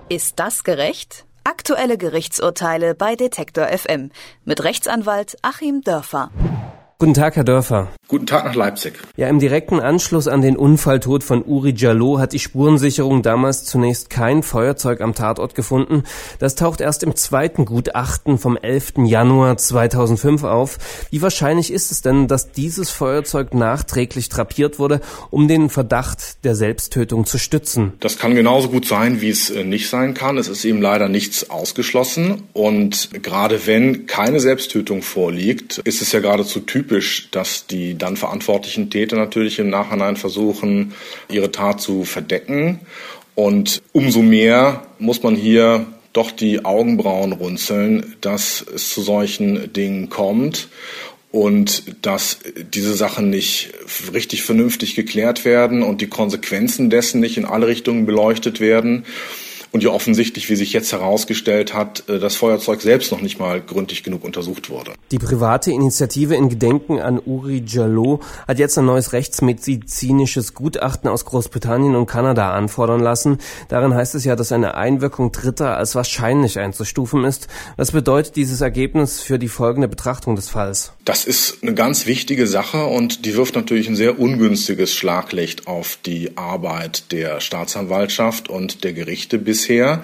Ist das gerecht? Aktuelle Gerichtsurteile bei Detektor FM mit Rechtsanwalt Achim Dörfer. Guten Tag, Herr Dörfer. Guten Tag nach Leipzig. Ja, im direkten Anschluss an den Unfalltod von Uri Jallo hat die Spurensicherung damals zunächst kein Feuerzeug am Tatort gefunden. Das taucht erst im zweiten Gutachten vom 11. Januar 2005 auf. Wie wahrscheinlich ist es denn, dass dieses Feuerzeug nachträglich drapiert wurde, um den Verdacht der Selbsttötung zu stützen? Das kann genauso gut sein, wie es nicht sein kann. Es ist eben leider nichts ausgeschlossen. Und gerade wenn keine Selbsttötung vorliegt, ist es ja geradezu typisch, dass die dann verantwortlichen Täter natürlich im Nachhinein versuchen, ihre Tat zu verdecken. Und umso mehr muss man hier doch die Augenbrauen runzeln, dass es zu solchen Dingen kommt und dass diese Sachen nicht richtig vernünftig geklärt werden und die Konsequenzen dessen nicht in alle Richtungen beleuchtet werden. Und ja offensichtlich, wie sich jetzt herausgestellt hat, das Feuerzeug selbst noch nicht mal gründlich genug untersucht wurde. Die private Initiative in Gedenken an Uri Jallo hat jetzt ein neues rechtsmedizinisches Gutachten aus Großbritannien und Kanada anfordern lassen. Darin heißt es ja, dass eine Einwirkung Dritter als wahrscheinlich einzustufen ist. Was bedeutet dieses Ergebnis für die folgende Betrachtung des Falls? Das ist eine ganz wichtige Sache und die wirft natürlich ein sehr ungünstiges Schlaglicht auf die Arbeit der Staatsanwaltschaft und der Gerichte bisher.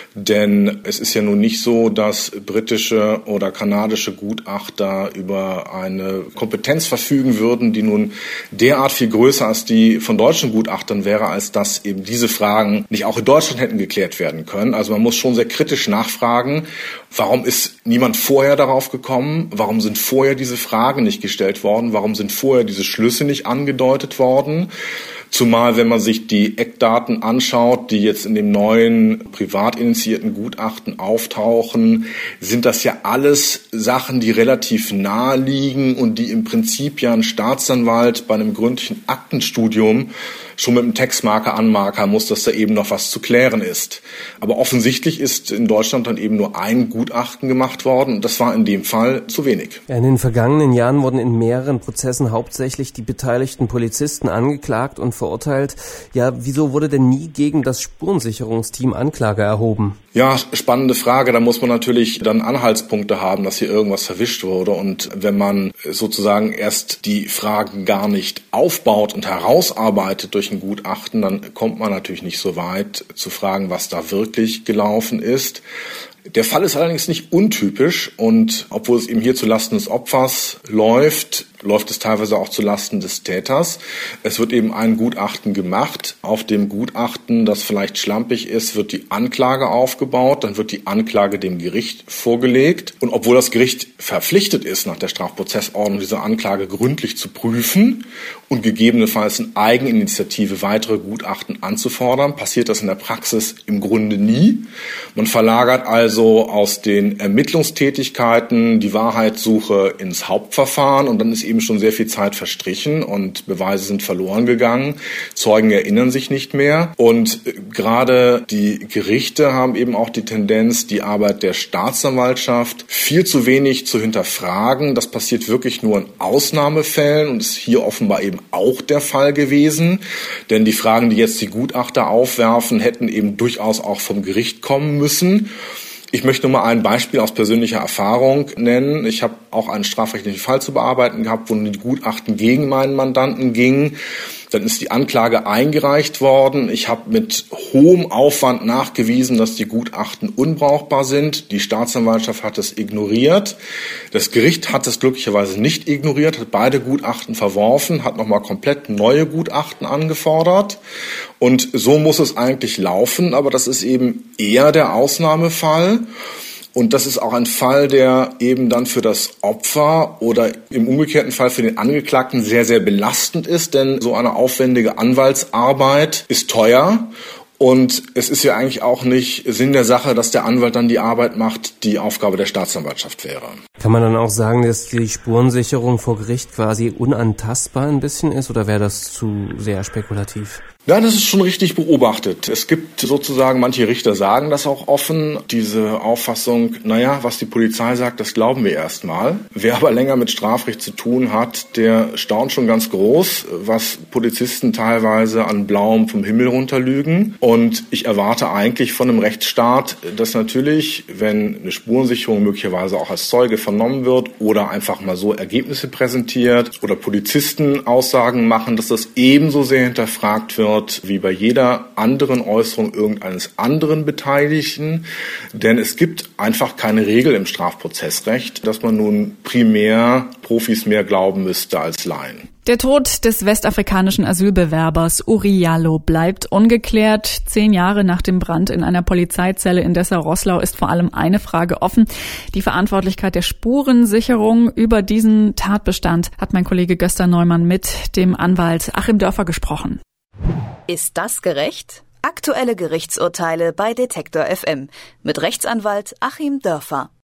Denn es ist ja nun nicht so, dass britische oder kanadische Gutachter über eine Kompetenz verfügen würden, die nun derart viel größer als die von deutschen Gutachtern wäre, als dass eben diese Fragen nicht auch in Deutschland hätten geklärt werden können. Also man muss schon sehr kritisch nachfragen, warum ist niemand vorher darauf gekommen? Warum sind vorher diese Fragen nicht gestellt worden? Warum sind vorher diese Schlüsse nicht angedeutet worden? Zumal, wenn man sich die Eckdaten anschaut, die jetzt in dem neuen privat initiierten Gutachten auftauchen, sind das ja alles Sachen, die relativ nahe liegen und die im Prinzip ja ein Staatsanwalt bei einem gründlichen Aktenstudium schon mit einem Textmarker anmarkern muss, dass da eben noch was zu klären ist. Aber offensichtlich ist in Deutschland dann eben nur ein Gutachten gemacht worden und das war in dem Fall zu wenig. Ja, in den vergangenen Jahren wurden in mehreren Prozessen hauptsächlich die beteiligten Polizisten angeklagt und verurteilt. Ja, wieso wurde denn nie gegen das Spurensicherungsteam Anklage erhoben? Ja, spannende Frage. Da muss man natürlich dann Anhaltspunkte haben, dass hier irgendwas verwischt wurde. Und wenn man sozusagen erst die Fragen gar nicht aufbaut und herausarbeitet durch ein Gutachten, dann kommt man natürlich nicht so weit zu fragen, was da wirklich gelaufen ist. Der Fall ist allerdings nicht untypisch und obwohl es eben hier zulasten des Opfers läuft es teilweise auch zulasten des Täters. Es wird eben ein Gutachten gemacht. Auf dem Gutachten, das vielleicht schlampig ist, wird die Anklage aufgebaut. Dann wird die Anklage dem Gericht vorgelegt. Und obwohl das Gericht verpflichtet ist, nach der Strafprozessordnung diese Anklage gründlich zu prüfen und gegebenenfalls in Eigeninitiative weitere Gutachten anzufordern, passiert das in der Praxis im Grunde nie. Man verlagert also aus den Ermittlungstätigkeiten die Wahrheitssuche ins Hauptverfahren und dann ist eben schon sehr viel Zeit verstrichen und Beweise sind verloren gegangen. Zeugen erinnern sich nicht mehr. Und gerade die Gerichte haben eben auch die Tendenz, die Arbeit der Staatsanwaltschaft viel zu wenig zu hinterfragen. Das passiert wirklich nur in Ausnahmefällen und ist hier offenbar eben auch der Fall gewesen. Denn die Fragen, die jetzt die Gutachter aufwerfen, hätten eben durchaus auch vom Gericht kommen müssen. Ich möchte nur mal ein Beispiel aus persönlicher Erfahrung nennen. Ich habe auch einen strafrechtlichen Fall zu bearbeiten gehabt, wo die Gutachten gegen meinen Mandanten gingen. Dann ist die Anklage eingereicht worden. Ich habe mit hohem Aufwand nachgewiesen, dass die Gutachten unbrauchbar sind. Die Staatsanwaltschaft hat es ignoriert. Das Gericht hat es glücklicherweise nicht ignoriert, hat beide Gutachten verworfen, hat nochmal komplett neue Gutachten angefordert. Und so muss es eigentlich laufen, aber das ist eben eher der Ausnahmefall. Und das ist auch ein Fall, der eben dann für das Opfer oder im umgekehrten Fall für den Angeklagten sehr, sehr belastend ist, denn so eine aufwendige Anwaltsarbeit ist teuer. Und es ist ja eigentlich auch nicht Sinn der Sache, dass der Anwalt dann die Arbeit macht, die Aufgabe der Staatsanwaltschaft wäre. Kann man dann auch sagen, dass die Spurensicherung vor Gericht quasi unantastbar ein bisschen ist oder wäre das zu sehr spekulativ? Ja, das ist schon richtig beobachtet. Es gibt sozusagen, manche Richter sagen das auch offen, diese Auffassung, was die Polizei sagt, das glauben wir erstmal. Wer aber länger mit Strafrecht zu tun hat, der staunt schon ganz groß, was Polizisten teilweise an Blauem vom Himmel runterlügen. Und ich erwarte eigentlich von einem Rechtsstaat, dass natürlich, wenn eine Spurensicherung möglicherweise auch als Zeuge vernommen wird oder einfach mal so Ergebnisse präsentiert oder Polizisten Aussagen machen, dass das ebenso sehr hinterfragt wird, wie bei jeder anderen Äußerung irgendeines anderen Beteiligten. Denn es gibt einfach keine Regel im Strafprozessrecht, dass man nun primär Profis mehr glauben müsste als Laien. Der Tod des westafrikanischen Asylbewerbers Uri Jalloh bleibt ungeklärt. 10 Jahre nach dem Brand in einer Polizeizelle in Dessau-Roßlau ist vor allem eine Frage offen. Die Verantwortlichkeit der Spurensicherung. Über diesen Tatbestand hat mein Kollege Gösta Neumann mit dem Anwalt Achim Dörfer gesprochen. Ist das gerecht? Aktuelle Gerichtsurteile bei Detektor FM mit Rechtsanwalt Achim Dörfer.